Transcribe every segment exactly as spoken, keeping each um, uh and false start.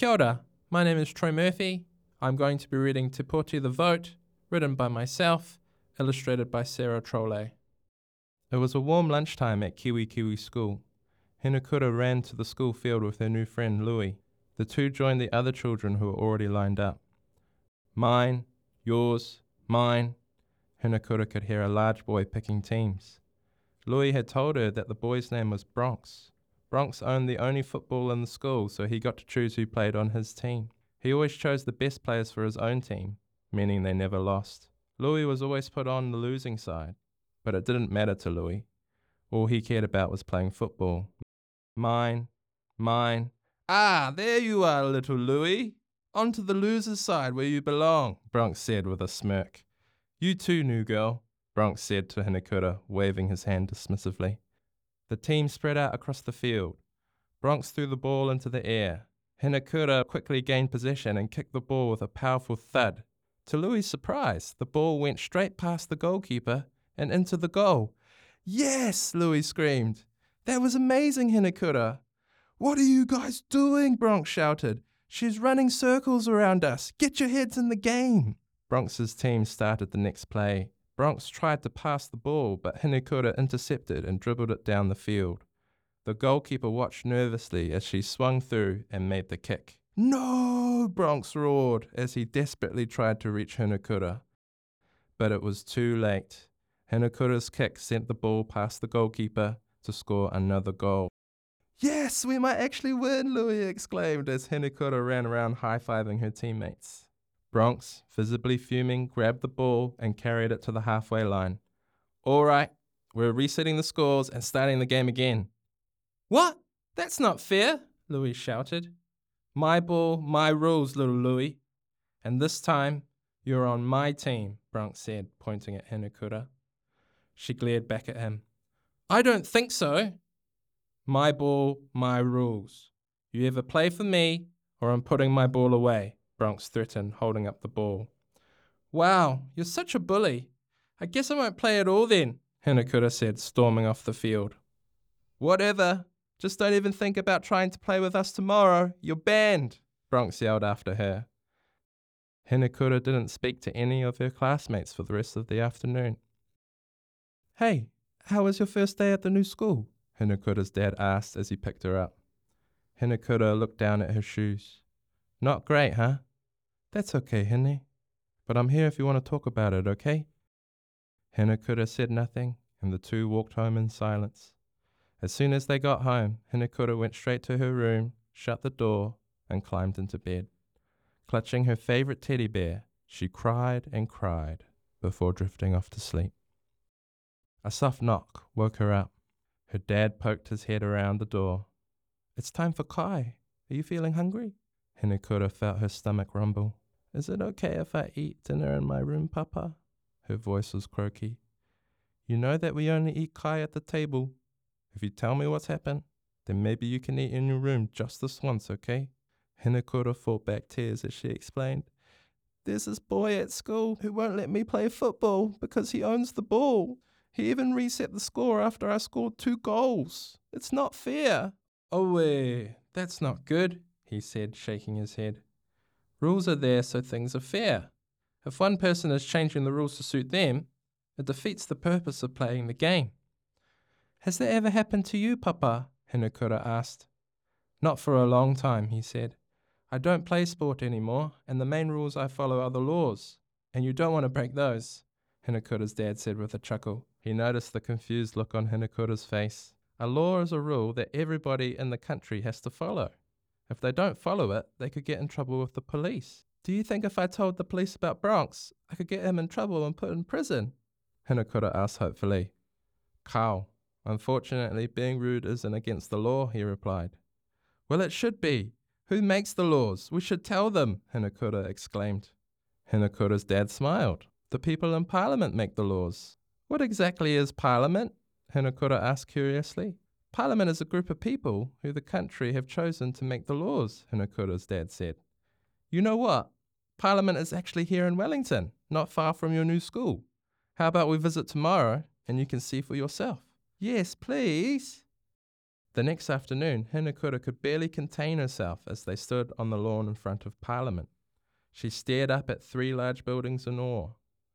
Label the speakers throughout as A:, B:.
A: Kia ora, my name is Troy Murphy. I'm going to be reading Te Poti the Vote, written by myself, illustrated by Sarah Trolle. It was a warm lunchtime at Kiwi Kiwi School. Hinakura ran to the school field with her new friend Louis. The two joined the other children who were already lined up. Mine, yours, mine. Hinakura could hear a large boy picking teams. Louis had told her that the boy's name was Bronx. Bronx owned the only football in the school, so he got to choose who played on his team. He always chose the best players for his own team, meaning they never lost. Louis was always put on the losing side, but it didn't matter to Louis. All he cared about was playing football. Mine, mine. Ah, there you are, little Louis. On to the loser's side where you belong, Bronx said with a smirk. You too, new girl, Bronx said to Hinakura, waving his hand dismissively. The team spread out across the field. Bronx threw the ball into the air. Hinakura quickly gained possession and kicked the ball with a powerful thud. To Louis' surprise, the ball went straight past the goalkeeper and into the goal. Yes, Louis screamed. That was amazing, Hinakura. What are you guys doing? Bronx shouted. She's running circles around us. Get your heads in the game. Bronx's team started the next play. Bronx tried to pass the ball, but Hinakura intercepted and dribbled it down the field. The goalkeeper watched nervously as she swung through and made the kick. No, Bronx roared as he desperately tried to reach Hinakura. But it was too late. Hinakura's kick sent the ball past the goalkeeper to score another goal. Yes, we might actually win, Louis exclaimed as Hinakura ran around high-fiving her teammates. Bronx, visibly fuming, grabbed the ball and carried it to the halfway line. All right, we're resetting the scores and starting the game again. What? That's not fair, Louis shouted. My ball, my rules, little Louis. And this time, you're on my team, Bronx said, pointing at Hinakura. She glared back at him. I don't think so. My ball, my rules. You either play for me or I'm putting my ball away, Bronx threatened, holding up the ball. Wow, you're such a bully. I guess I won't play at all then, Hinakura said, storming off the field. Whatever. Just don't even think about trying to play with us tomorrow. You're banned, Bronx yelled after her. Hinakura didn't speak to any of her classmates for the rest of the afternoon. Hey, how was your first day at the new school? Hinakura's dad asked as he picked her up. Hinakura looked down at her shoes. Not great, huh? That's okay, Hine. But I'm here if you want to talk about it, okay? Hinakura said nothing, and the two walked home in silence. As soon as they got home, Hinakura went straight to her room, shut the door, and climbed into bed. Clutching her favorite teddy bear, she cried and cried before drifting off to sleep. A soft knock woke her up. Her dad poked his head around the door. It's time for kai. Are you feeling hungry? Hinakura felt her stomach rumble. Is it okay if I eat dinner in my room, Papa? Her voice was croaky. You know that we only eat kai at the table. If you tell me what's happened, then maybe you can eat in your room just this once, okay? Hinakura fought back tears as she explained. There's this boy at school who won't let me play football because he owns the ball. He even reset the score after I scored two goals. It's not fair. Oh, eh, that's not good, he said, shaking his head. Rules are there so things are fair. If one person is changing the rules to suit them, it defeats the purpose of playing the game. Has that ever happened to you, Papa? Hinakura asked. Not for a long time, he said. I don't play sport anymore, and the main rules I follow are the laws, and you don't want to break those, Hinakura's dad said with a chuckle. He noticed the confused look on Hinakura's face. A law is a rule that everybody in the country has to follow. If they don't follow it, they could get in trouble with the police. Do you think if I told the police about Bronx, I could get him in trouble and put in prison? Hinakura asked hopefully. Kao. Unfortunately, being rude isn't against the law, he replied. Well, it should be. Who makes the laws? We should tell them, Hinakura exclaimed. Hinakura's dad smiled. The people in Parliament make the laws. What exactly is Parliament? Hinakura asked curiously. Parliament is a group of people who the country have chosen to make the laws, Hinakura's dad said. You know what? Parliament is actually here in Wellington, not far from your new school. How about we visit tomorrow and you can see for yourself? Yes, please. The next afternoon, Hinakura could barely contain herself as they stood on the lawn in front of Parliament. She stared up at three large buildings in awe.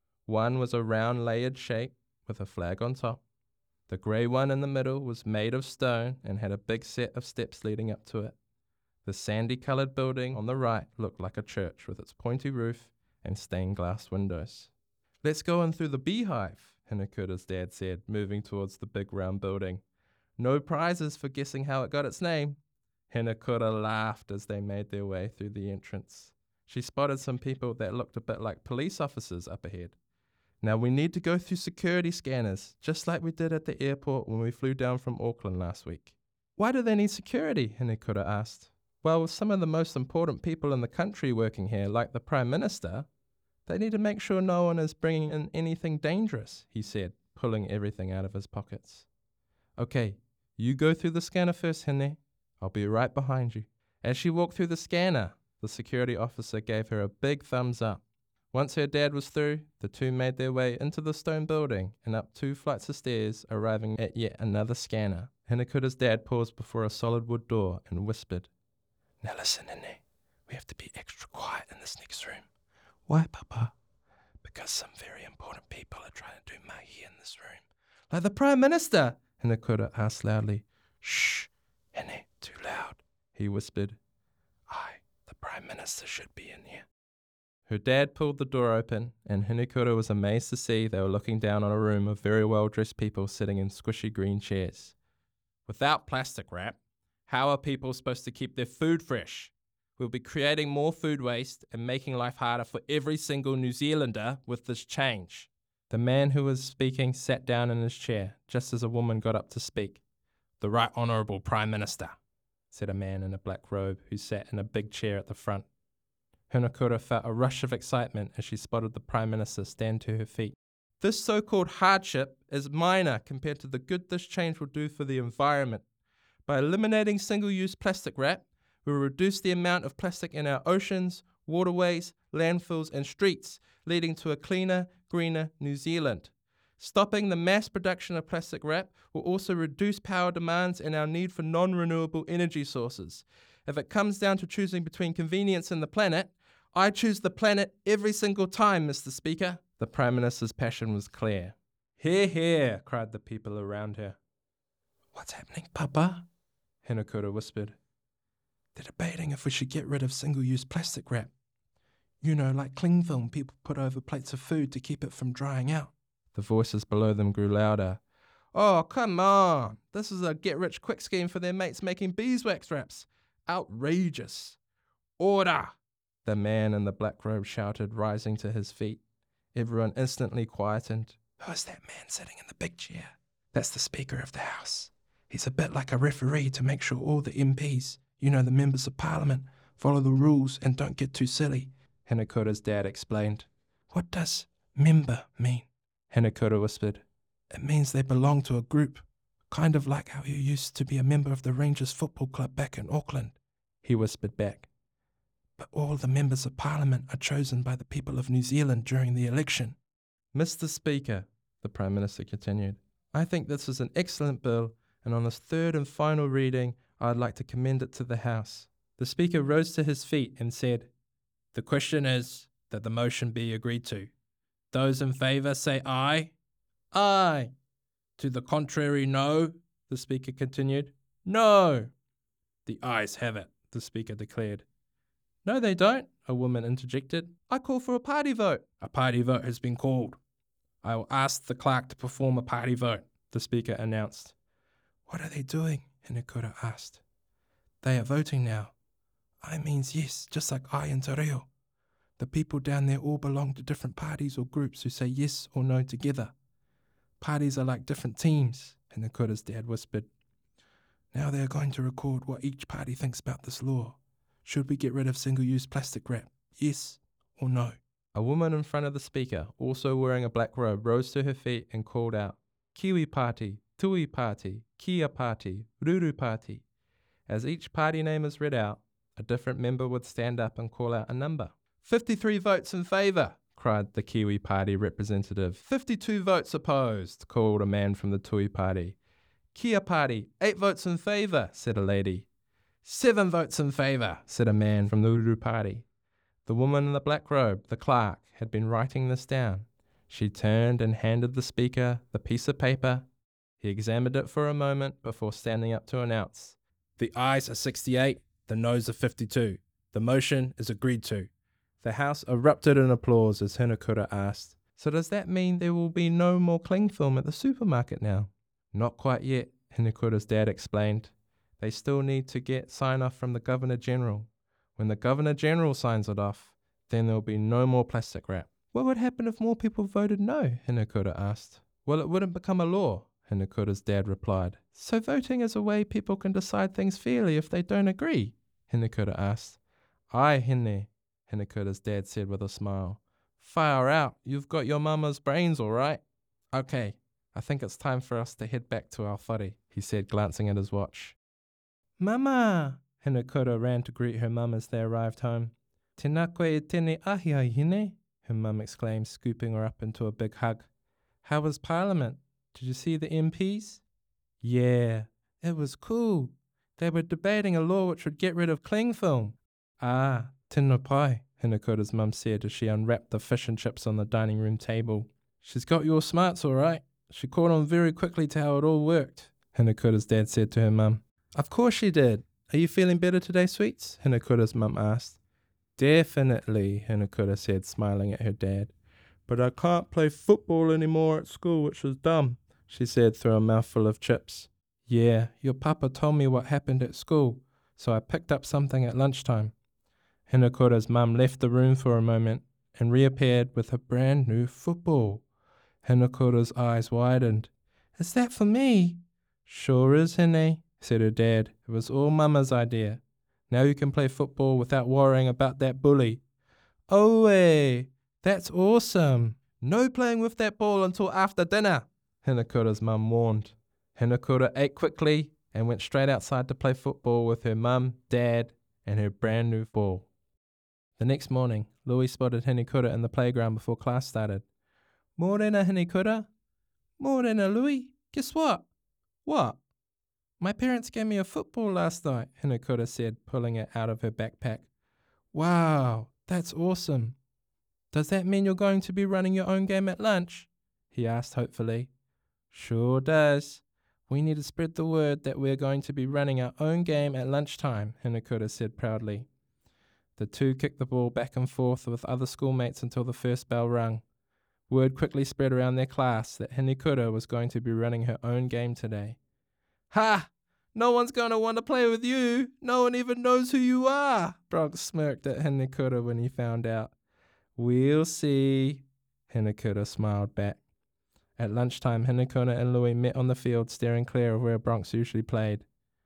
A: One was a round layered shape with a flag on top. The grey one in the middle was made of stone and had a big set of steps leading up to it. The sandy-coloured building on the right looked like a church with its pointy roof and stained glass windows. "Let's go in through the beehive," Hinakura's dad said, moving towards the big round building. "No prizes for guessing how it got its name." Hinakura laughed as they made their way through the entrance. She spotted some people that looked a bit like police officers up ahead. "Now we need to go through security scanners, just like we did at the airport when we flew down from Auckland last week." "Why do they need security?" Hinakura asked. "Well, with some of the most important people in the country working here, like the Prime Minister, they need to make sure no one is bringing in anything dangerous," he said, pulling everything out of his pockets. "Okay, you go through the scanner first, Hine. I'll be right behind you." As she walked through the scanner, the security officer gave her a big thumbs up. Once her dad was through, the two made their way into the stone building and up two flights of stairs, arriving at yet another scanner. Hinakura's dad paused before a solid wood door and whispered, "Now listen, Hine. We have to be extra quiet in this next room." "Why, Papa?" "Because some very important people are trying to do mahi in this room." "Like the Prime Minister?" Hinakura asked loudly. "Shh, Hine, too loud," he whispered. "Aye, the Prime Minister should be in here." Her dad pulled the door open, and Hinakura was amazed to see they were looking down on a room of very well-dressed people sitting in squishy green chairs. "Without plastic wrap, how are people supposed to keep their food fresh? We'll be creating more food waste and making life harder for every single New Zealander with this change." The man who was speaking sat down in his chair just as a woman got up to speak. "The Right Honourable Prime Minister," said a man in a black robe who sat in a big chair at the front. Hinakura felt a rush of excitement as she spotted the Prime Minister stand to her feet. "This so-called hardship is minor compared to the good this change will do for the environment. By eliminating single-use plastic wrap, we will reduce the amount of plastic in our oceans, waterways, landfills and streets, leading to a cleaner, greener New Zealand. Stopping the mass production of plastic wrap will also reduce power demands and our need for non-renewable energy sources. If it comes down to choosing between convenience and the planet, I choose the planet every single time, Mister Speaker." The Prime Minister's passion was clear. "Hear, hear," cried the people around her. "What's happening, Papa?" Hinakura whispered. "They're debating if we should get rid of single-use plastic wrap. You know, like cling film people put over plates of food to keep it from drying out." The voices below them grew louder. "Oh, come on. This is a get-rich-quick scheme for their mates making beeswax wraps. Outrageous." "Order!" the man in the black robe shouted, rising to his feet. Everyone instantly quietened. "Who is that man sitting in the big chair?" "That's the Speaker of the House. He's a bit like a referee to make sure all the M Ps, you know, the members of Parliament, follow the rules and don't get too silly," Hinakura's dad explained. "What does member mean?" Hinakura whispered. "It means they belong to a group, kind of like how you used to be a member of the Rangers Football Club back in Auckland," he whispered back. "But all the members of Parliament are chosen by the people of New Zealand during the election." "Mister Speaker," the Prime Minister continued, "I think this is an excellent bill, and on this third and final reading, I'd like to commend it to the House." The Speaker rose to his feet and said, "The question is that the motion be agreed to. Those in favour say aye." "Aye." "To the contrary, no," the Speaker continued. "No." "The ayes have it," the Speaker declared. "No, they don't," a woman interjected. "I call for a party vote." "A party vote has been called. I will ask the clerk to perform a party vote," the Speaker announced. "What are they doing?" Hinakura asked. "They are voting now. I means yes, just like I and Te Reo. The people down there all belong to different parties or groups who say yes or no together. Parties are like different teams," Hinakura's dad whispered. "Now they are going to record what each party thinks about this law. Should we get rid of single-use plastic wrap? Yes or no?" A woman in front of the Speaker, also wearing a black robe, rose to her feet and called out, "Kiwi Party, Tui Party, Kia Party, Ruru Party." As each party name is read out, a different member would stand up and call out a number. fifty-three votes in favour, cried the Kiwi Party representative. fifty-two votes opposed, called a man from the Tui Party. Kia party, eight votes in favour, said a lady. Seven votes in favour, said a man from the Uru party. The woman in the black robe, the clerk, had been writing this down. She turned and handed the speaker the piece of paper. He examined it for a moment before standing up to announce, "The ayes are sixty-eight, the noes are fifty-two. The motion is agreed to." The house erupted in applause as Hinakura asked, "So does that mean there will be no more cling film at the supermarket now?" "Not quite yet," Hinakura's dad explained. "They still need to get sign-off from the Governor-General. When the Governor-General signs it off, then there will be no more plastic wrap." "What would happen if more people voted no?" Hinakura asked. "Well, it wouldn't become a law," Hinakura's dad replied. "So voting is a way people can decide things fairly if they don't agree?" Hinakura asked. "Aye, Hine," Hinakura's dad said with a smile. "Far out, you've got your mama's brains all right." "Okay, I think it's time for us to head back to our whare," he said, glancing at his watch. "Mama!" Hinakura ran to greet her mum as they arrived home. "Tēnā koe e tēnei ahia, Hine," her mum exclaimed, scooping her up into a big hug. "How was Parliament? Did you see the M Ps?" "Yeah, it was cool. They were debating a law which would get rid of cling film." "Ah, tēnā pai," Hinakura's mum said as she unwrapped the fish and chips on the dining room table. "She's got your smarts all right. She caught on very quickly to how it all worked," Hinakura's dad said to her mum. "Of course she did. Are you feeling better today, sweets?" Hinakura's mum asked. "Definitely," Hinakura said, smiling at her dad. "But I can't play football anymore at school, which is dumb," she said through a mouthful of chips. "Yeah, your papa told me what happened at school, so I picked up something at lunchtime." Hinakura's mum left the room for a moment and reappeared with a brand new football. Hinakura's eyes widened. "Is that for me?" "Sure is, Hine," said her dad. "It was all Mama's idea. Now you can play football without worrying about that bully." "Oh, that's awesome. No playing with that ball until after dinner," Hinakura's mum warned. Hinakura ate quickly and went straight outside to play football with her mum, dad, and her brand new ball. The next morning, Louis spotted Hinakura in the playground before class started. "Morena, Hinakura." "Morena, Louis. Guess what?" "What?" "My parents gave me a football last night," Hinakura said, pulling it out of her backpack. "Wow, that's awesome. Does that mean you're going to be running your own game at lunch?" he asked hopefully. "Sure does. We need to spread the word that we're going to be running our own game at lunchtime," Hinakura said proudly. The two kicked the ball back and forth with other schoolmates until the first bell rung. Word quickly spread around their class that Hinakura was going to be running her own game today. "Ha! No one's going to want to play with you. No one even knows who you are," Bronx smirked at Hinakura when he found out. "We'll see," Hinakura smiled back. At lunchtime, Hinakura and Louis met on the field, staring clear of where Bronx usually played.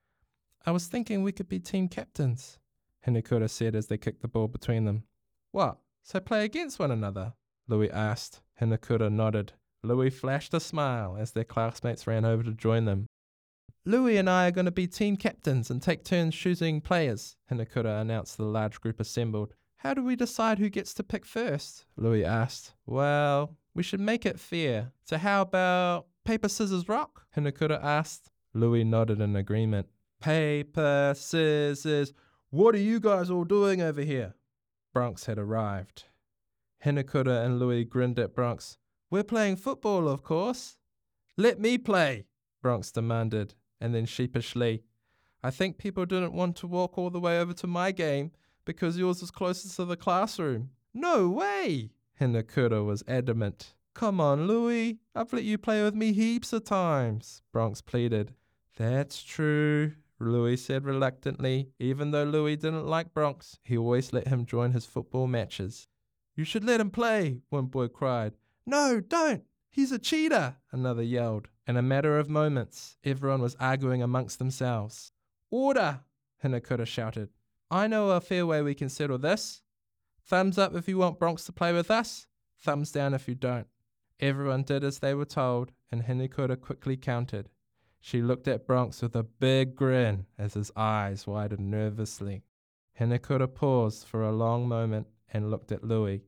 A: "I was thinking we could be team captains," Hinakura said as they kicked the ball between them. "What, so play against one another?" Louis asked. Hinakura nodded. Louis flashed a smile as their classmates ran over to join them. "Louis and I are going to be team captains and take turns choosing players," Hinakura announced to the large group assembled. "How do we decide who gets to pick first?" Louis asked. "Well, we should make it fair. So how about paper, scissors, rock?" Hinakura asked. Louis nodded in agreement. "Paper, scissors, what are you guys all doing over here?" Bronx had arrived. Hinakura and Louis grinned at Bronx. "We're playing football, of course." "Let me play," Bronx demanded, and then sheepishly, "I think people didn't want to walk all the way over to my game because yours is closest to the classroom." "No way!" Hinakura was adamant. "Come on, Louis. I've let you play with me heaps of times," Bronx pleaded. "That's true," Louis said reluctantly. Even though Louis didn't like Bronx, he always let him join his football matches. "You should let him play," one boy cried. "No, don't! He's a cheater," another yelled. In a matter of moments, everyone was arguing amongst themselves. "Order!" Hinakura shouted. "I know a fair way we can settle this. Thumbs up if you want Bronx to play with us. Thumbs down if you don't." Everyone did as they were told, and Hinakura quickly counted. She looked at Bronx with a big grin as his eyes widened nervously. Hinakura paused for a long moment and looked at Louis.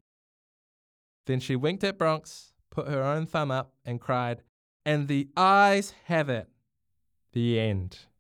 A: Then she winked at Bronx, put her own thumb up, and cried, "And the ayes have it." The end.